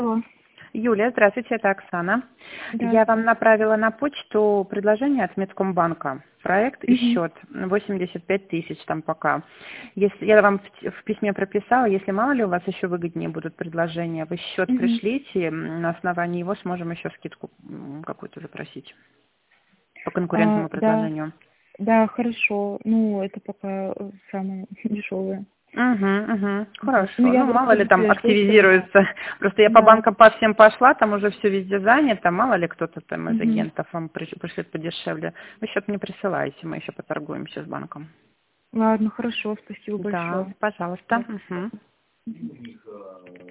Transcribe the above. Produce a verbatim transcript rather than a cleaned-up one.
Алло. Юлия, здравствуйте, это Оксана. Я вам Здравствуйте. направила на почту предложение от Меткомбанка. Проект и Мгм. счет восемьдесят пять тысяч там пока. Если я вам в в письме прописала, если мало ли у вас еще выгоднее будут предложения, вы счет Мгм. пришлите, м, на основании его сможем еще скидку м, какую-то запросить по А, конкурентному да, предложению. да, хорошо. Ну, это пока э, самое дешевое. Угу, угу. Вот. Ну, Хорошо. я Ну, вот мало ли там подожду, что... активизируется. Просто я по Да. банкам по всем пошла, там уже все везде занято. Мало ли кто-то там из Мгм. агентов вам приш- пришлет подешевле. Вы счет не присылаете, мы еще поторгуемся с банком. Ладно, хорошо, спасибо Да, большое. пожалуйста. Да. Угу.